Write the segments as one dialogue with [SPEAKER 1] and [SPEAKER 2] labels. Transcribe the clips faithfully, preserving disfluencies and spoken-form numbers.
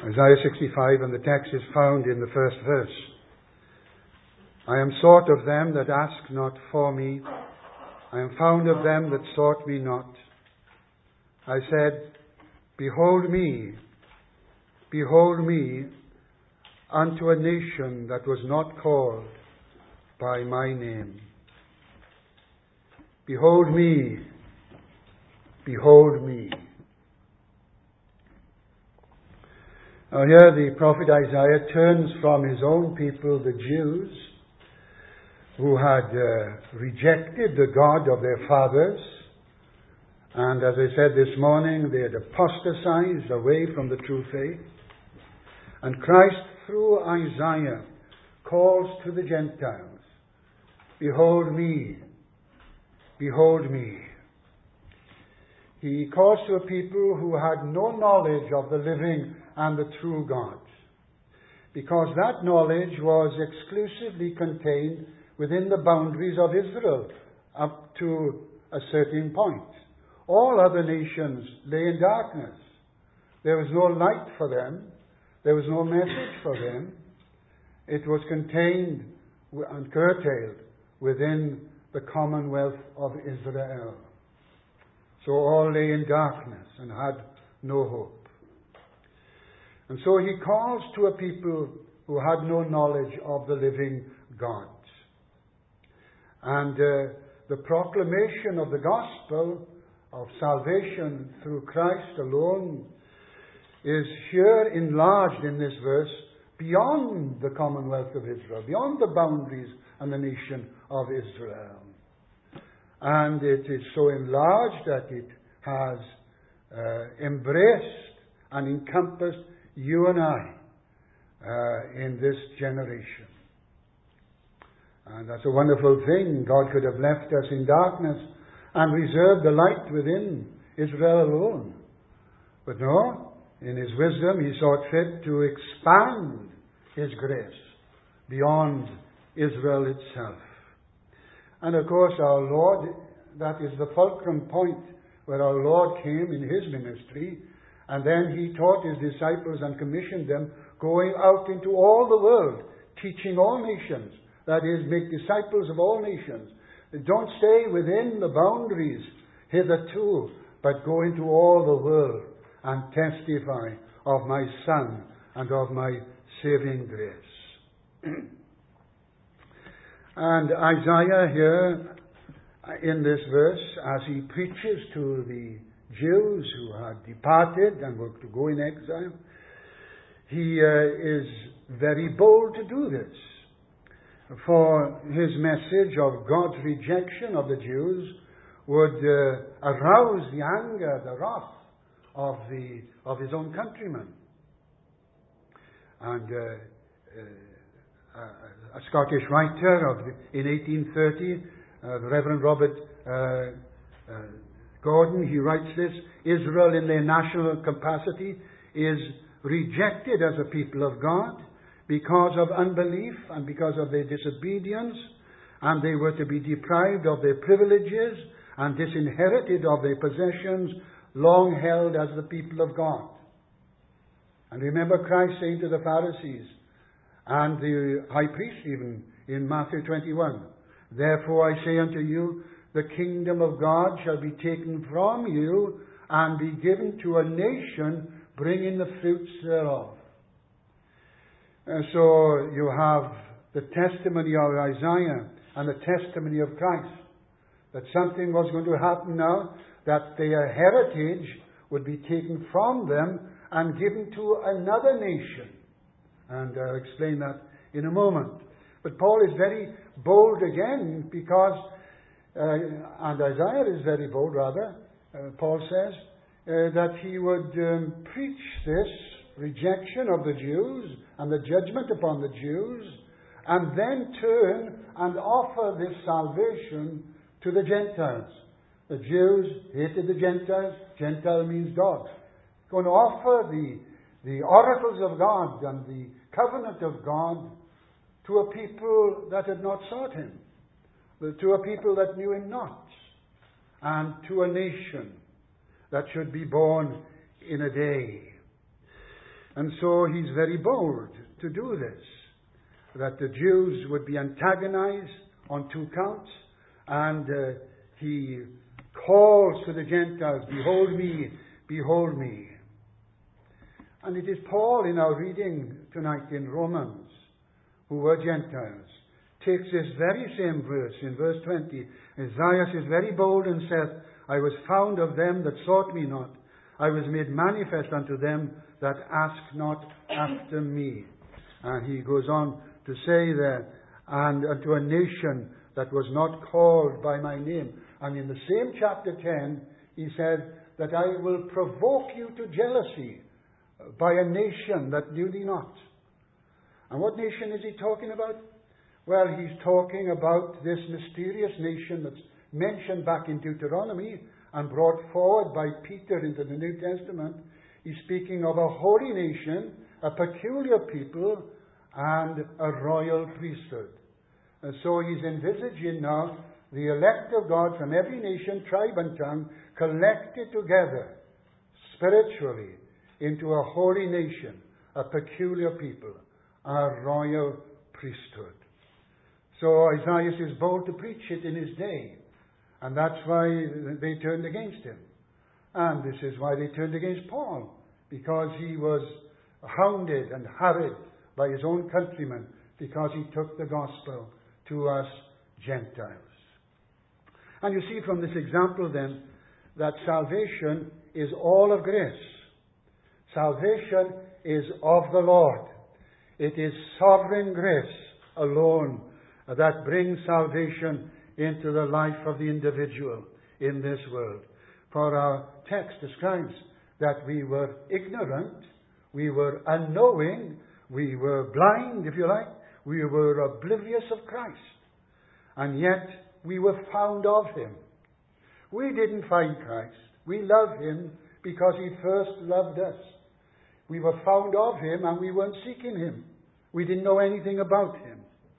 [SPEAKER 1] Isaiah sixty-five, and the text is found in the first verse. I am sought of them that ask not for me. I am found of them that sought me not. I said, Behold me, behold me, unto a nation that was not called by my name. Behold me, behold me. Now here the prophet Isaiah turns from his own people, the Jews, who had uh, rejected the God of their fathers. And as I said this morning, they had apostatized away from the true faith. And Christ, through Isaiah, calls to the Gentiles, Behold me, behold me. He calls to a people who had no knowledge of the living and the true God, because that knowledge was exclusively contained within the boundaries of Israel up to a certain point. All other nations lay in darkness. There was no light for them. There was no message for them. It was contained and curtailed within the commonwealth of Israel. So all lay in darkness and had no hope. And so he calls to a people who had no knowledge of the living God. And uh, the proclamation of the gospel of salvation through Christ alone is here enlarged in this verse beyond the commonwealth of Israel, beyond the boundaries and the nation of Israel. And it is so enlarged that it has uh, embraced and encompassed you and I uh, in this generation. And that's a wonderful thing. God could have left us in darkness and reserved the light within Israel alone. But no, in His wisdom, He saw fit to expand His grace beyond Israel itself. And of course, our Lord, that is the fulcrum point where our Lord came in His ministry, and then He taught His disciples and commissioned them going out into all the world, teaching all nations. That is, make disciples of all nations. Don't stay within the boundaries hitherto, but go into all the world and testify of my Son and of my saving grace. And Isaiah here, in this verse, as he preaches to the Jews who had departed and were to go in exile, he uh, is very bold to do this. For his message of God's rejection of the Jews would uh, arouse the anger, the wrath of the of his own countrymen. And uh, uh, a Scottish writer of the, in eighteen thirty, uh, the Reverend Robert uh, uh, Gordon, he writes this: Israel in their national capacity is rejected as a people of God because of unbelief and because of their disobedience, and they were to be deprived of their privileges and disinherited of their possessions long held as the people of God. And remember Christ saying to the Pharisees and the high priest even in Matthew twenty-one, Therefore I say unto you, the kingdom of God shall be taken from you and be given to a nation bringing the fruits thereof. And so you have the testimony of Isaiah and the testimony of Christ, that something was going to happen now, that their heritage would be taken from them and given to another nation. And I'll explain that in a moment. But Paul is very bold again because, uh, and Isaiah is very bold rather, uh, Paul says, uh, that he would um, preach this rejection of the Jews and the judgment upon the Jews, and then turn and offer this salvation to the Gentiles. The Jews hated the Gentiles. Gentile means dogs. Going to offer the, the oracles of God and the covenant of God to a people that had not sought Him, to a people that knew Him not, and to a nation that should be born in a day. And so he's very bold to do this, that the Jews would be antagonized on two counts, and uh, he calls to the Gentiles, behold me, behold me. And it is Paul in our reading tonight in Romans, who were Gentiles, takes this very same verse in verse twenty. Isaiah is very bold and saith, I was found of them that sought me not. I was made manifest unto them that ask not after me. And he goes on to say there, and unto a nation that was not called by my name. And in the same chapter ten, he said that I will provoke you to jealousy by a nation that knew thee not. And what nation is he talking about? Well, he's talking about this mysterious nation that's mentioned back in Deuteronomy and brought forward by Peter into the New Testament. He's speaking of a holy nation, a peculiar people, and a royal priesthood. And so he's envisaging now the elect of God from every nation, tribe, and tongue collected together spiritually into a holy nation, a peculiar people, a royal priesthood. So Isaiah is bold to preach it in his day, and that's why they turned against him. And this is why they turned against Paul, because he was hounded and harried by his own countrymen, because he took the gospel to us Gentiles. And you see from this example then, that salvation is all of grace. Salvation is of the Lord. It is sovereign grace alone that brings salvation into the life of the individual in this world. For our text describes that we were ignorant, we were unknowing, we were blind, if you like, we were oblivious of Christ, and yet we were found of him. We didn't find Christ. We love him because he first loved us. We were found of him and we weren't seeking him. We didn't know anything about him.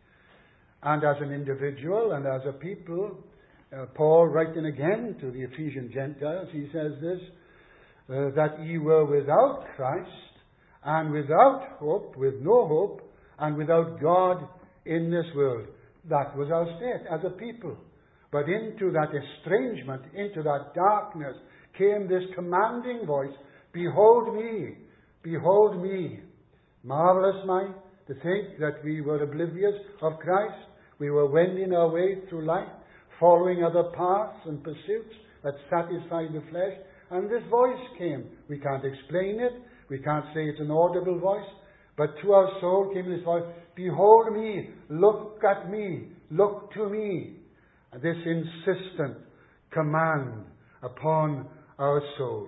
[SPEAKER 1] And as an individual and as a people, uh, Paul, writing again to the Ephesian Gentiles, he says this, uh, that ye were without Christ and without hope, with no hope, and without God in this world. That was our state as a people. But into that estrangement, into that darkness, came this commanding voice, behold me, behold me. Marvelous mind to think that we were oblivious of Christ. We were wending our way through life, following other paths and pursuits that satisfied the flesh. And this voice came. We can't explain it. We can't say it's an audible voice. But to our soul came this voice, behold me, look at me, look to me. And this insistent command upon our souls.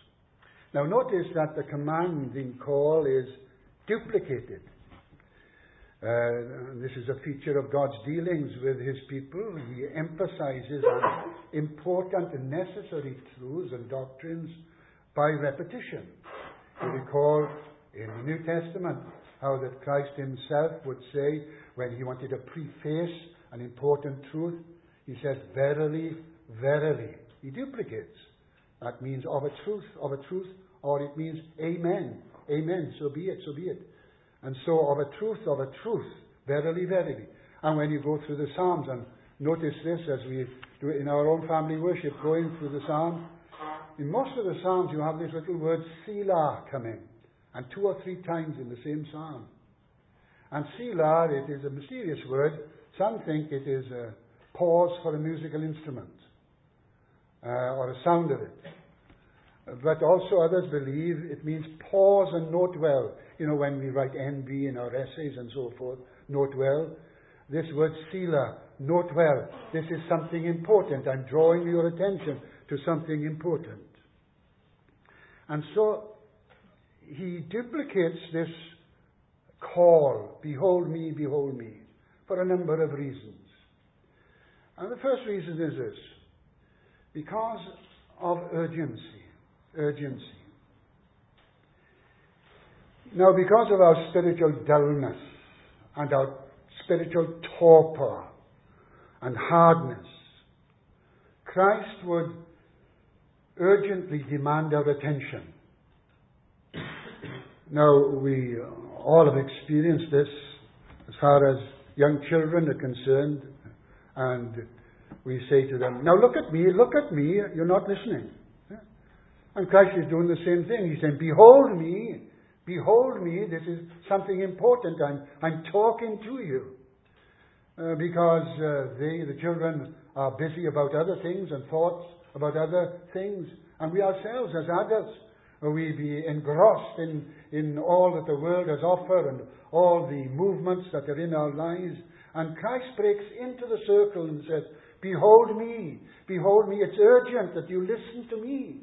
[SPEAKER 1] Now notice that the commanding call is duplicated. Uh, this is a feature of God's dealings with his people. He emphasizes on important and necessary truths and doctrines by repetition. You recall in the New Testament how that Christ himself would say, when he wanted to preface an important truth, he says, verily, verily. He duplicates. That means of a truth, of a truth, or it means amen, amen, so be it, so be it. And so of a truth, of a truth, verily, verily. And when you go through the Psalms, and notice this as we do it in our own family worship, going through the Psalms, in most of the Psalms you have this little word Selah coming, and two or three times in the same Psalm. And Selah, it is a mysterious word. Some think it is a pause for a musical instrument, uh, or a sound of it. But also others believe it means pause and note well. You know, when we write N B in our essays and so forth, note well. This word Selah, note well. This is something important. I'm drawing your attention to something important. And so he duplicates this call, behold me, behold me, for a number of reasons. And the first reason is this, because of urgency. Urgency. Now, because of our spiritual dullness and our spiritual torpor and hardness, Christ would urgently demand our attention. Now, we all have experienced this as far as young children are concerned, and we say to them, now look at me, look at me, you're not listening. And Christ is doing the same thing. He's saying, behold me, behold me, this is something important. I'm, I'm talking to you. Uh, because uh, they, the children, are busy about other things and thoughts about other things. And we ourselves, as adults, uh, we be engrossed in, in all that the world has offered and all the movements that are in our lives. And Christ breaks into the circle and says, behold me, behold me. It's urgent that you listen to me.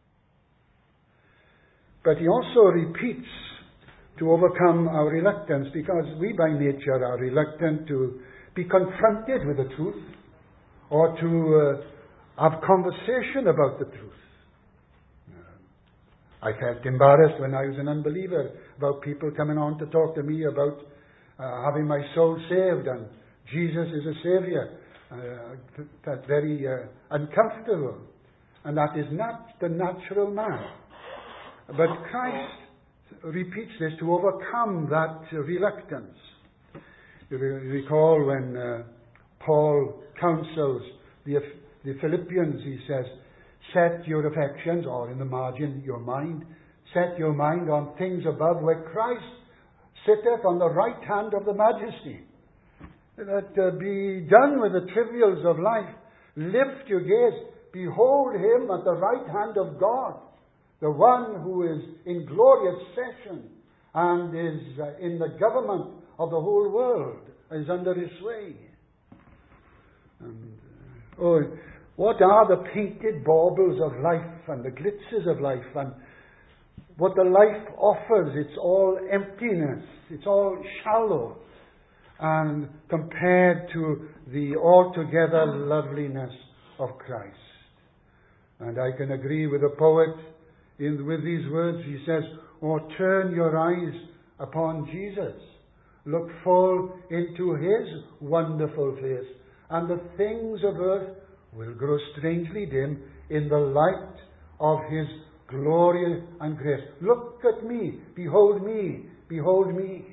[SPEAKER 1] But he also repeats to overcome our reluctance, because we by nature are reluctant to be confronted with the truth or to uh, have conversation about the truth. Uh, I felt embarrassed when I was an unbeliever about people coming on to talk to me about uh, having my soul saved and Jesus is a Saviour. Uh, that's very uh, uncomfortable. And that is not the natural man. But Christ repeats this to overcome that uh, reluctance. You re- recall when uh, Paul counsels the, the Philippians, he says, set your affections, or in the margin, your mind, set your mind on things above, where Christ sitteth on the right hand of the majesty. That uh, be done with the trivials of life. Lift your gaze. Behold him at the right hand of God, the one who is in glorious session and is uh, in the government of the whole world, is under his sway. And, uh, oh, what are the painted baubles of life and the glitzes of life, and what the life offers? It's all emptiness. It's all shallow, and compared to the altogether loveliness of Christ. And I can agree with the poet in, with these words. He says, oh, turn your eyes upon Jesus. Look full into his wonderful face, and the things of earth will grow strangely dim in the light of his glory and grace. Look at me, behold me, behold me.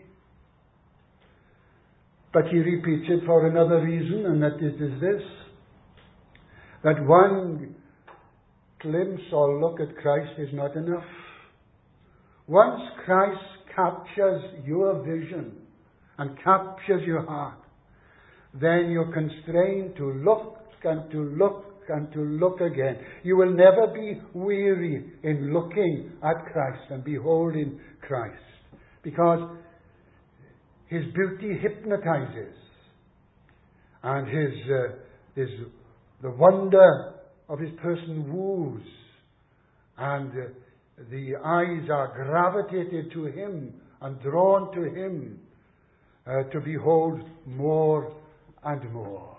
[SPEAKER 1] But he repeats it for another reason, and that it is this: that one glimpse or look at Christ is not enough. Once Christ captures your vision and captures your heart, then you're constrained to look and to look and to look again. You will never be weary in looking at Christ and beholding Christ, because his beauty hypnotizes, and his uh, his the wonder of his person woos, and uh, the eyes are gravitated to him and drawn to him uh, to behold more and more.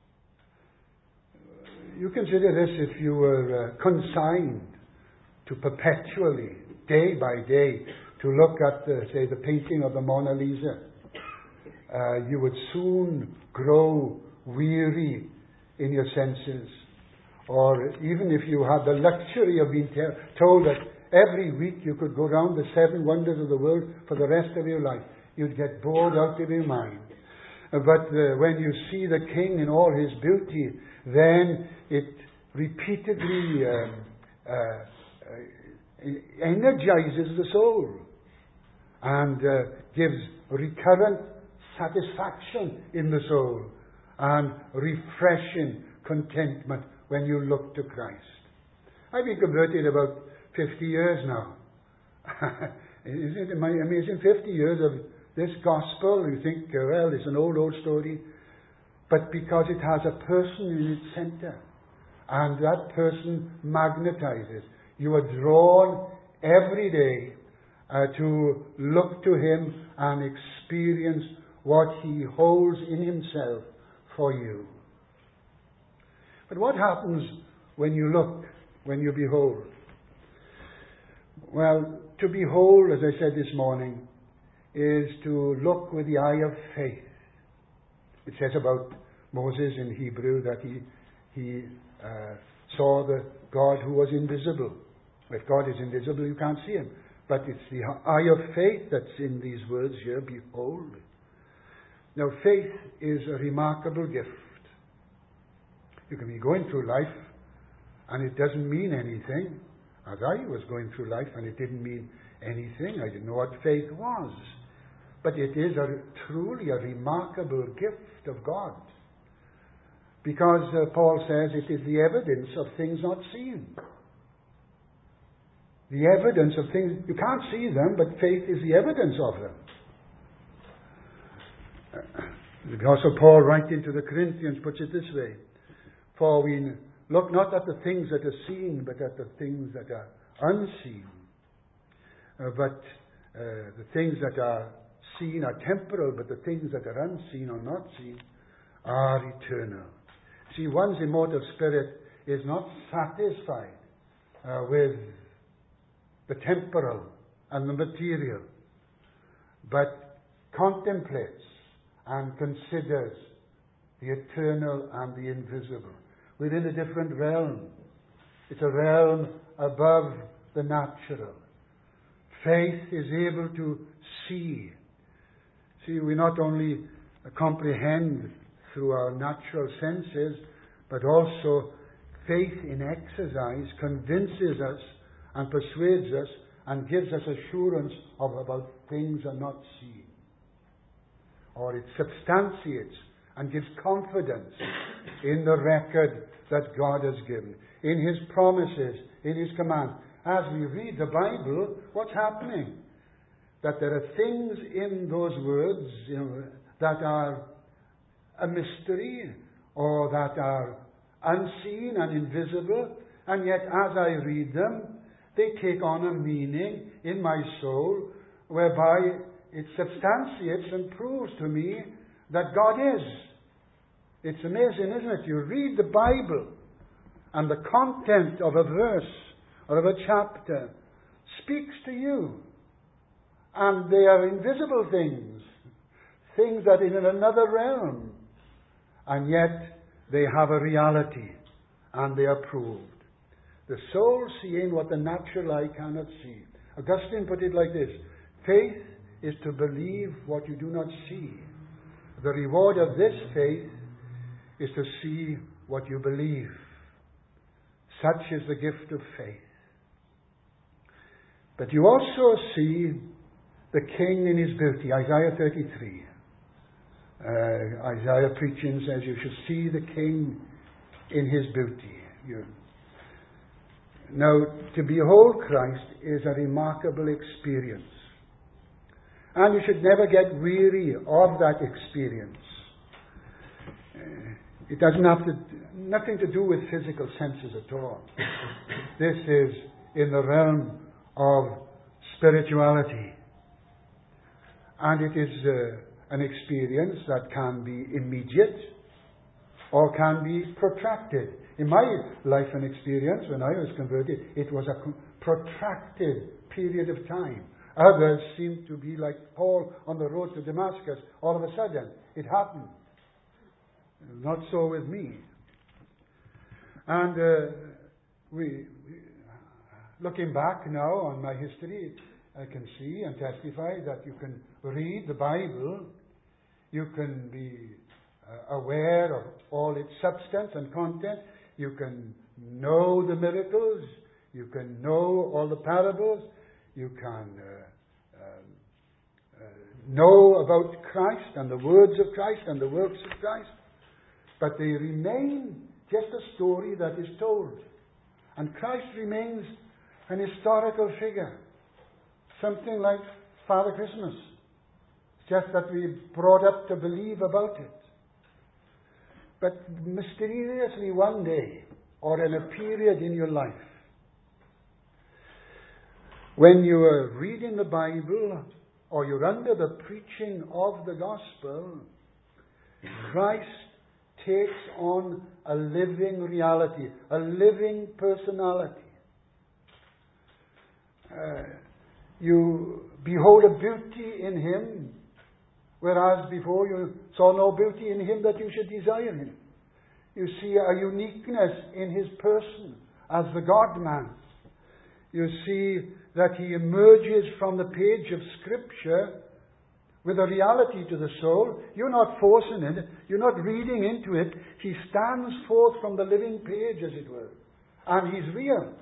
[SPEAKER 1] You consider this: if you were uh, consigned to perpetually, day by day, to look at, the, say, the painting of the Mona Lisa, uh, you would soon grow weary in your senses. Or even if you had the luxury of being te- told that every week you could go round the seven wonders of the world for the rest of your life, you'd get bored out of your mind. Uh, but uh, when you see the King in all his beauty, then it repeatedly um, uh, uh, energizes the soul and uh, gives recurrent satisfaction in the soul and refreshing contentment when you look to Christ. I've been converted about fifty years now. Isn't it amazing? fifty years of this gospel. You think, well, it's an old, old story. But because it has a person in its center, and that person magnetizes, you are drawn every day uh, to look to him and experience what he holds in himself for you. But what happens when you look, when you behold? Well, to behold, as I said this morning, is to look with the eye of faith. It says about Moses in Hebrew that he he uh, saw the God who was invisible. If God is invisible, you can't see him. But it's the eye of faith that's in these words here, behold. Now, faith is a remarkable gift. You can be going through life and it doesn't mean anything. As I was going through life and it didn't mean anything. I didn't know what faith was. But it is a, truly a remarkable gift of God. Because uh, Paul says it is the evidence of things not seen. The evidence of things, you can't see them, but faith is the evidence of them. The Apostle Paul, writing to the Corinthians, puts it this way: for we look not at the things that are seen, but at the things that are unseen. Uh, but uh, the things that are seen are temporal, but the things that are unseen or not seen are eternal. See, one's immortal spirit is not satisfied uh, with the temporal and the material, but contemplates and considers the eternal and the invisible. Within a different realm. It's a realm above the natural. Faith is able to see. See, we not only comprehend through our natural senses, but also faith in exercise convinces us and persuades us and gives us assurance of about things are not seen. Or it substantiates and gives confidence in the record that God has given, in His promises, in His command. As we read the Bible, what's happening? That there are things in those words, you know, that are a mystery or that are unseen and invisible, and yet as I read them, they take on a meaning in my soul whereby it substantiates and proves to me that God is. It's amazing, isn't it? You read the Bible and the content of a verse or of a chapter speaks to you. And they are invisible things, things that are in another realm. And yet they have a reality and they are proved. The soul seeing what the natural eye cannot see. Augustine put it like this: faith is to believe what you do not see. The reward of this faith is to see what you believe. Such is the gift of faith. But you also see the King in his beauty. Isaiah thirty-three. Uh, Isaiah preaching says you should see the King in his beauty. You, now, to behold Christ is a remarkable experience. And you should never get weary of that experience. Uh, it doesn't have to, nothing to do with physical senses at all. This is in the realm of spirituality. And it is uh, an experience that can be immediate or can be protracted. In my life and experience, when I was converted, it was a protracted period of time. Others seem to be like Paul on the road to Damascus. All of a sudden, it happened. Not so with me. And uh, we, we, looking back now on my history, I can see and testify that you can read the Bible, you can be uh, aware of all its substance and content, you can know the miracles, you can know all the parables, you can uh, uh, uh, know about Christ and the words of Christ and the works of Christ, but they remain just a story that is told. And Christ remains an historical figure. Something like Father Christmas. It's just that we're brought up to believe about it. But mysteriously one day, or in a period in your life, when you are reading the Bible, or you're under the preaching of the gospel, Christ takes on a living reality, a living personality. Uh, you behold a beauty in Him, whereas before you saw no beauty in Him that you should desire Him. You see a uniqueness in His person as the God-man. you see that he emerges from the page of Scripture with a reality to the soul. You're not forcing it. You're not reading into it. He stands forth from the living page, as it were. And he's real.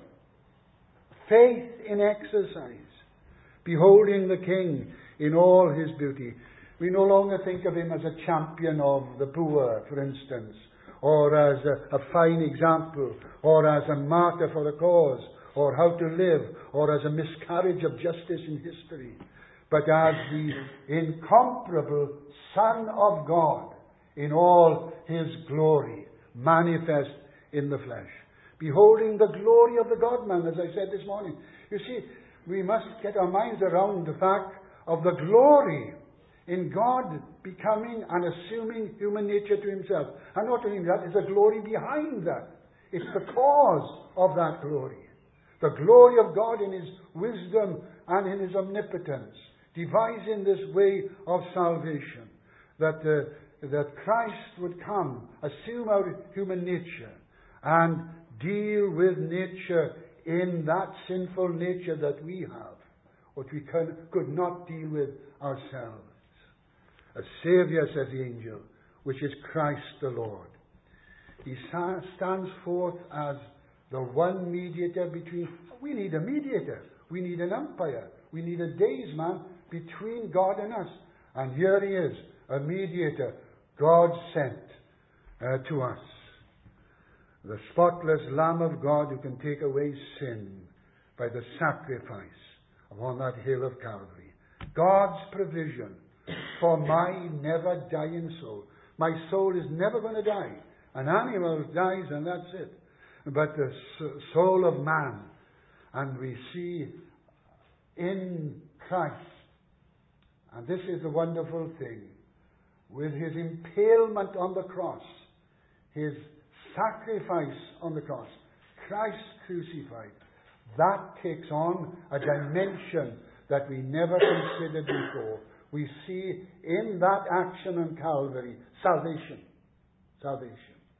[SPEAKER 1] Faith in exercise. Beholding the King in all his beauty. We no longer think of him as a champion of the poor, for instance, or as a, a fine example, or as a martyr for the cause, or how to live, or as a miscarriage of justice in history, but as the incomparable Son of God in all his glory, manifest in the flesh. Beholding the glory of the God-man, as I said this morning. You see, we must get our minds around the fact of the glory in God becoming and assuming human nature to himself. And not only that, there's a glory behind that. It's the cause of that glory. The glory of God in his wisdom and in his omnipotence, devising this way of salvation, that, uh, that Christ would come, assume our human nature, and deal with nature in that sinful nature that we have, what we could, could not deal with ourselves. A Saviour, says the angel, which is Christ the Lord. He stands forth as the one mediator between... We need a mediator. We need an umpire. We need a daysman between God and us. And here he is, a mediator, God sent uh, to us. The spotless Lamb of God who can take away sin by the sacrifice upon that hill of Calvary. God's provision for my never dying soul. My soul is never going to die. An animal dies and that's it. But the soul of man, and we see in Christ, and this is the wonderful thing, with his impalement on the cross, his sacrifice on the cross, Christ crucified, that takes on a dimension that we never considered before. We see in that action on Calvary salvation. Salvation.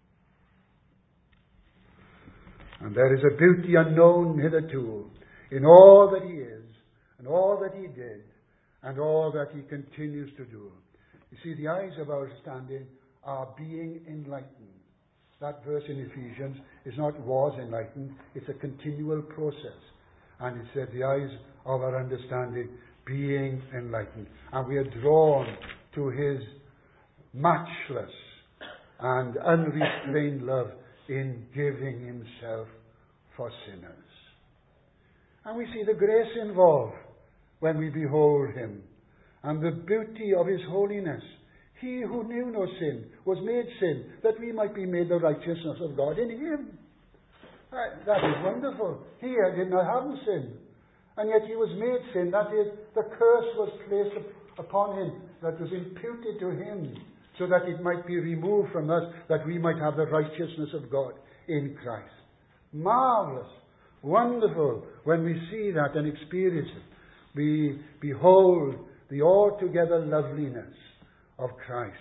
[SPEAKER 1] And there is a beauty unknown hitherto in all that he is, and all that he did, and all that he continues to do. You see, the eyes of our understanding are being enlightened. That verse in Ephesians is not was enlightened, it's a continual process. And it says the eyes of our understanding being enlightened. And we are drawn to his matchless and unrestrained love in giving himself for sinners. And we see the grace involved when we behold him, and the beauty of his holiness. He who knew no sin was made sin, that we might be made the righteousness of God in him. That, that is wonderful. He did not have sin, and yet he was made sin. That is, the curse was placed upon him, that was imputed to him, so that it might be removed from us, that we might have the righteousness of God in Christ. Marvelous, wonderful, when we see that and experience it. We behold the altogether loveliness of Christ.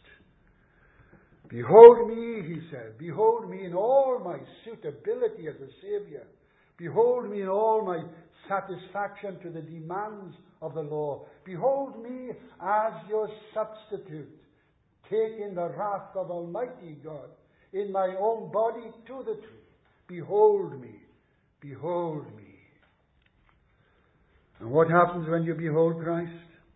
[SPEAKER 1] Behold me, he said, behold me in all my suitability as a Saviour. Behold me in all my satisfaction to the demands of the law. Behold me as your substitute, taking the wrath of Almighty God in my own body to the tree. Behold me, behold me. And what happens when you behold Christ?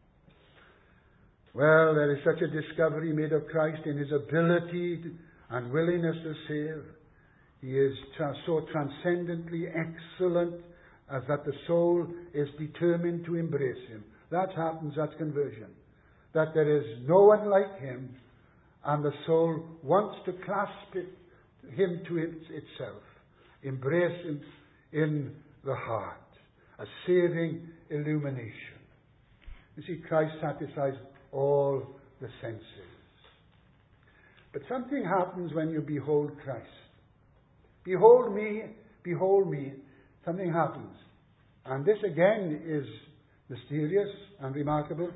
[SPEAKER 1] Well, there is such a discovery made of Christ in his ability and willingness to save. He is tra- so transcendently excellent as that the soul is determined to embrace him. That happens, that's conversion. That there is no one like him, and the soul wants to clasp it, him to it, itself, embrace him in the heart. A saving illumination. You see, Christ satisfies all the senses. But something happens when you behold Christ. Behold me, behold me. Something happens. And this again is mysterious and remarkable,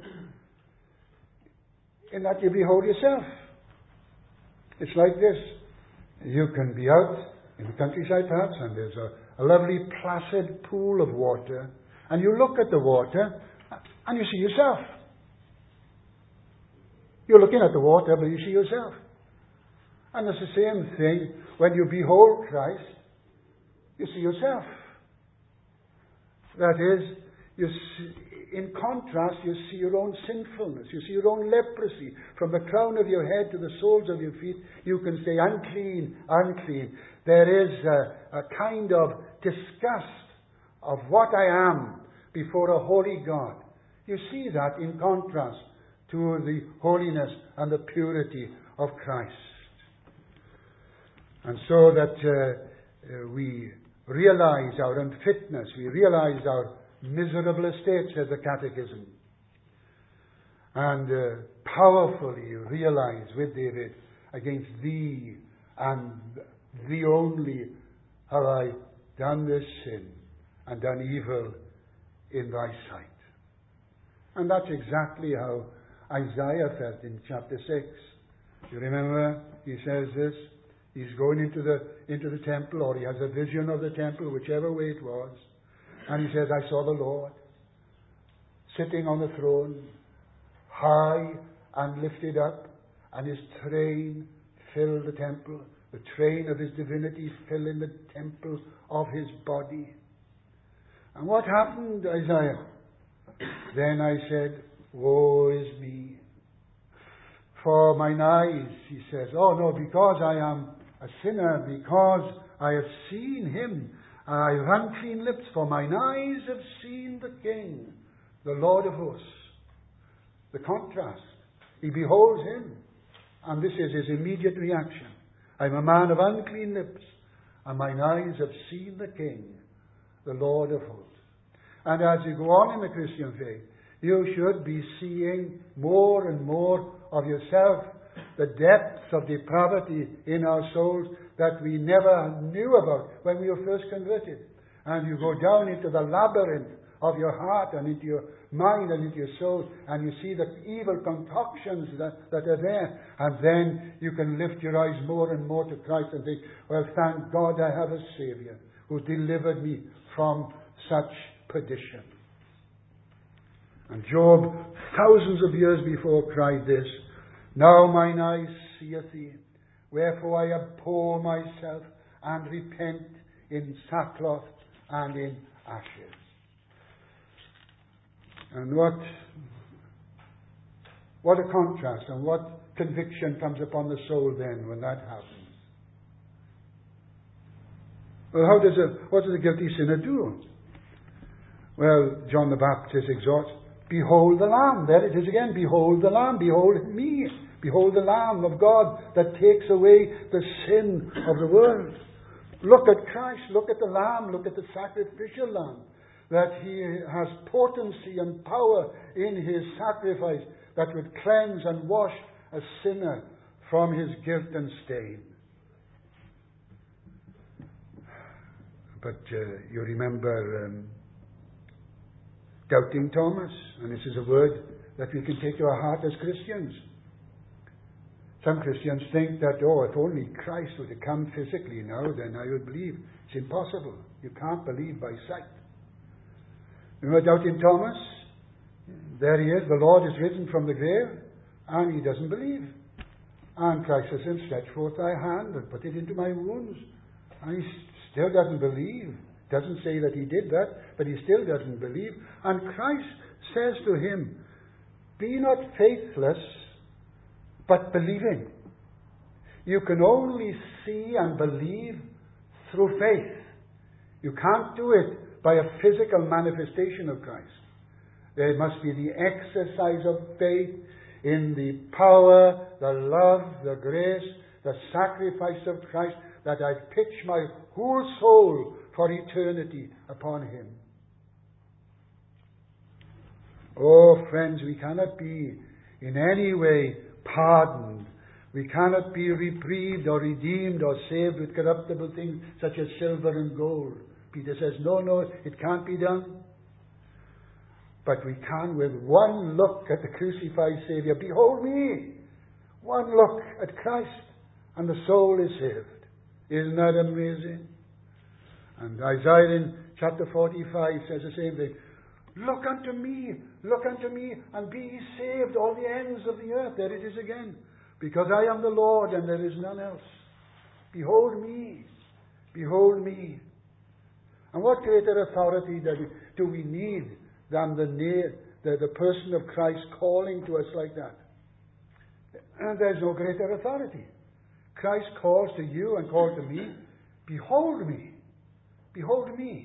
[SPEAKER 1] in that you behold yourself. It's like this. You can be out in the countryside perhaps, and there's a, a lovely placid pool of water, and you look at the water and you see yourself. You're looking at the water, but you see yourself. And it's the same thing when you behold Christ, you see yourself. That is, you see, in contrast, you see your own sinfulness. You see your own leprosy. From the crown of your head to the soles of your feet, you can say, unclean, unclean. There is a, a kind of disgust of what I am before a holy God. You see that in contrast to the holiness and the purity of Christ. And so that uh, uh, we realize our unfitness, we realize our miserable estate, says the Catechism. And uh, powerfully you realize with David, against thee and thee only have I done this sin and done evil in thy sight. And that's exactly how Isaiah felt in chapter six. You remember, he says this. He's going into the into the temple, or he has a vision of the temple, whichever way it was. And he says, I saw the Lord sitting on the throne, high and lifted up, and his train filled the temple. The train of his divinity filling the temple of his body. And what happened, Isaiah? Then I said, woe is me. For mine eyes, he says, oh no, because I am a sinner, because I have seen him, I have unclean lips, for mine eyes have seen the King, the Lord of hosts. The contrast. He beholds him, and this is his immediate reaction. I'm a man of unclean lips, and mine eyes have seen the King, the Lord of hosts. And as you go on in the Christian faith, you should be seeing more and more of yourself, the depths of depravity in our souls that we never knew about when we were first converted. And you go down into the labyrinth of your heart and into your mind and into your soul, and you see the evil concoctions that, that are there. And then you can lift your eyes more and more to Christ and think, well, thank God I have a Saviour who delivered me from such perdition. And Job, thousands of years before, cried this, now mine eyes seeth thee, wherefore I abhor myself and repent in sackcloth and in ashes. And what, what a contrast and what conviction comes upon the soul then when that happens. Well, how does a, what does a guilty sinner do? Well, John the Baptist exhorts, behold the Lamb. There it is again. Behold the Lamb. Behold me. Behold the Lamb of God that takes away the sin of the world. Look at Christ. Look at the Lamb. Look at the sacrificial Lamb. That he has potency and power in his sacrifice that would cleanse and wash a sinner from his guilt and stain. But uh, you remember um, doubting Thomas, and this is a word that we can take to our heart as Christians. Some Christians think that, oh, if only Christ were to come physically now, then I would believe. It's impossible. You can't believe by sight. Remember doubting Thomas? There he is, the Lord is risen from the grave, and he doesn't believe. And Christ says, stretch forth thy hand and put it into my wounds. And he still doesn't believe. Doesn't say that he did that, but he still doesn't believe. And Christ says to him, be not faithless, but believing. You can only see and believe through faith. You can't do it by a physical manifestation of Christ. There must be the exercise of faith in the power, the love, the grace, the sacrifice of Christ, that I pitch my whole soul for eternity upon him. Oh, friends, we cannot be in any way pardoned. We cannot be reprieved or redeemed or saved with corruptible things such as silver and gold. Peter says, no, no, it can't be done. But we can, with one look at the crucified Saviour, behold me, one look at Christ, and the soul is saved. Isn't that amazing? And Isaiah in chapter forty-five says the same thing. Look unto me, look unto me, and be ye saved, all the ends of the earth. There it is again. Because I am the Lord, and there is none else. Behold me, behold me. And what greater authority do we need than the, the, the person of Christ calling to us like that? And there's no greater authority. Christ calls to you and calls to me, behold me, behold me.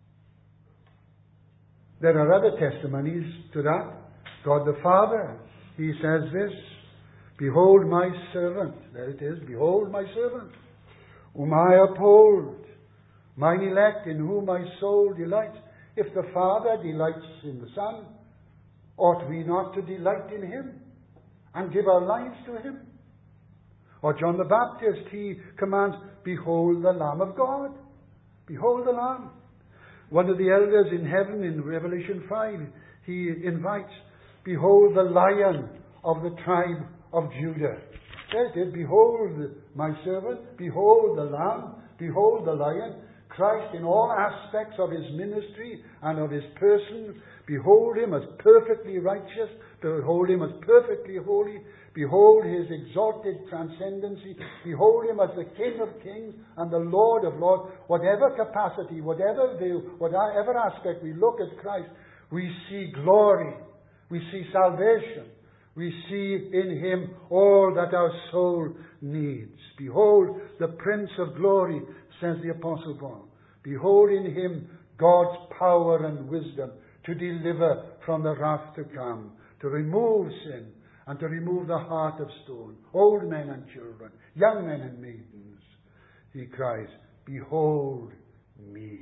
[SPEAKER 1] There are other testimonies to that. God the Father, He says this, behold my servant. There it is, behold my servant, whom I uphold, mine elect, in whom my soul delights. If the Father delights in the Son, ought we not to delight in Him and give our lives to Him? Or John the Baptist, he commands, behold the Lamb of God. Behold the Lamb. One of the elders in heaven in Revelation five, he invites, behold the Lion of the tribe of Judah. There it is, behold my servant, behold the Lamb, behold the Lion. Christ in all aspects of His ministry and of His person. Behold Him as perfectly righteous, behold Him as perfectly holy, behold His exalted transcendency, behold Him as the King of kings and the Lord of lords. Whatever capacity, whatever view, whatever aspect we look at Christ, we see glory, we see salvation, we see in Him all that our soul needs. Behold the Prince of Glory, says the Apostle Paul. Behold in Him God's power and wisdom to deliver from the wrath to come, to remove sin, and to remove the heart of stone, old men and children, young men and maidens. He cries, behold me.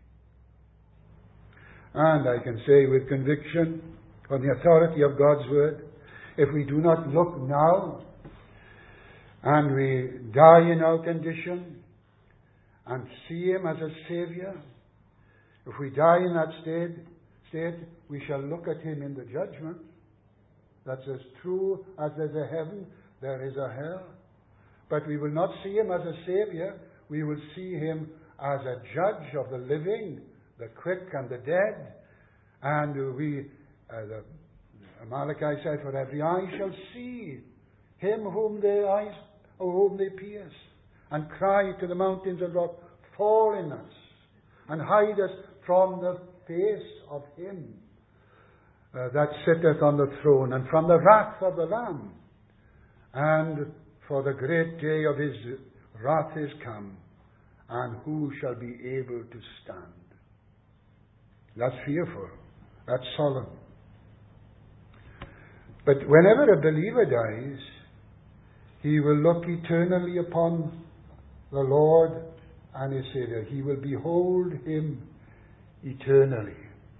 [SPEAKER 1] And I can say with conviction, on the authority of God's word, if we do not look now, and we die in our condition, and see Him as a Saviour, if we die in that state, state, we shall look at Him in the judgment. That's as true as there's a heaven, there is a hell. But we will not see Him as a Saviour. We will see Him as a judge of the living, the quick and the dead. And we, uh, the Malachi said, for every eye shall see Him whom their eyes, or whom they pierce, and cry to the mountains and rock, fall in us, and hide us from the face of Him uh, that sitteth on the throne, and from the wrath of the Lamb. And for the great day of His wrath is come, and who shall be able to stand? That's fearful. That's solemn. But whenever a believer dies, he will look eternally upon the Lord and His Saviour. He will behold Him eternally.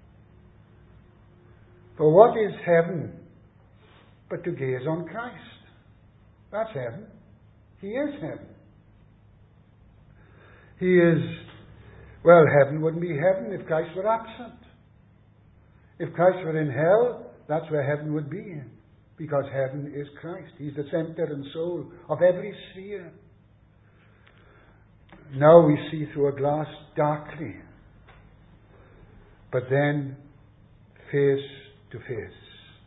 [SPEAKER 1] For what is heaven but to gaze on Christ? That's heaven. He is heaven. He is, well, heaven wouldn't be heaven if Christ were absent. If Christ were in hell, that's where heaven would be. Because heaven is Christ. He's the center and soul of every sphere. Now we see through a glass darkly, but then face to face.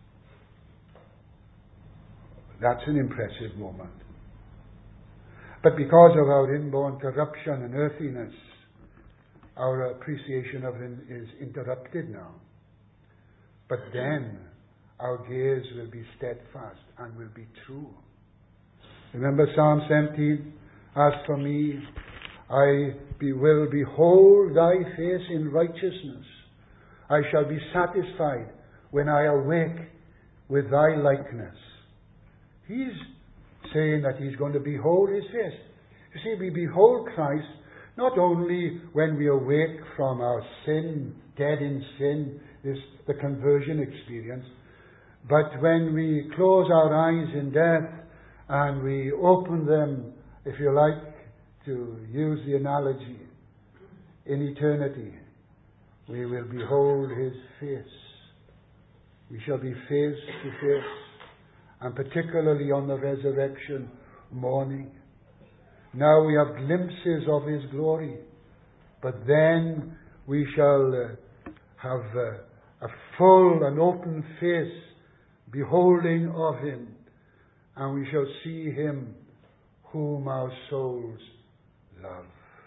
[SPEAKER 1] That's an impressive moment. But because of our inborn corruption and earthiness, our appreciation of Him is interrupted now. But then our gaze will be steadfast and will be true. Remember Psalm seventeen? As for me, I be, will behold Thy face in righteousness. I shall be satisfied when I awake with Thy likeness. He's saying that He's going to behold His face. You see, we behold Christ not only when we awake from our sin, dead in sin, this the conversion experience, but when we close our eyes in death and we open them, if you like, to use the analogy, in eternity, we will behold His face. We shall be face to face, and particularly on the resurrection morning. Now we have glimpses of His glory, But then we shall uh, have uh, a full and open face, beholding of him, and we shall see him whom our souls love.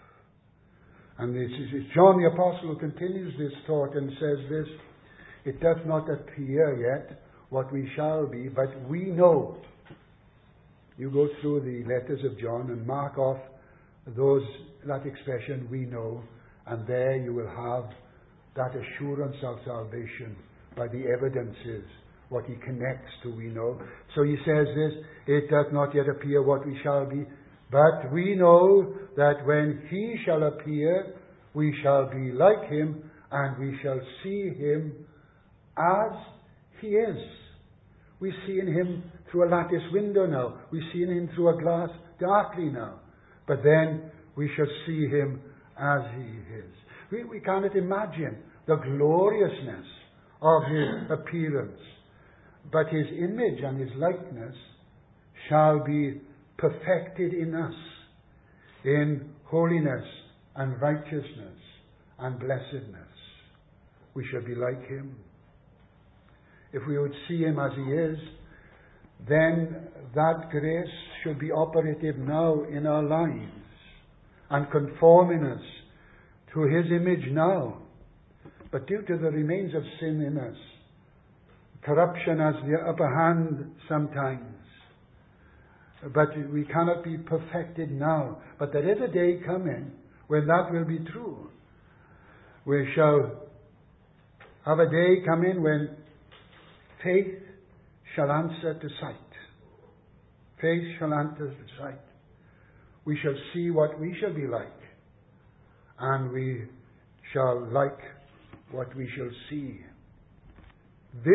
[SPEAKER 1] And this is John the Apostle who continues this thought and says this: it doth not appear yet what we shall be, but we know. You go through the letters of John and mark off those that expression, we know, and there you will have that assurance of salvation by the evidences, what he connects to we know. So he says this: it doth not yet appear what we shall be, but we know that when he shall appear, we shall be like him, and we shall see him as he is. We see in him through a lattice window now. We see in him through a glass darkly now. But then we shall see him as he is. We, we cannot imagine the gloriousness of his appearance. But his image and his likeness shall be perfected in us in holiness and righteousness and blessedness. We shall be like him. If we would see him as he is, then that grace should be operative now in our lives and conforming us to his image now. But due to the remains of sin in us, corruption has the upper hand sometimes. But we cannot be perfected now. But there is a day coming when that will be true. We shall have a day coming when faith shall answer to sight. Faith shall answer to sight. We shall see what we shall be like, and we shall like what we shall see.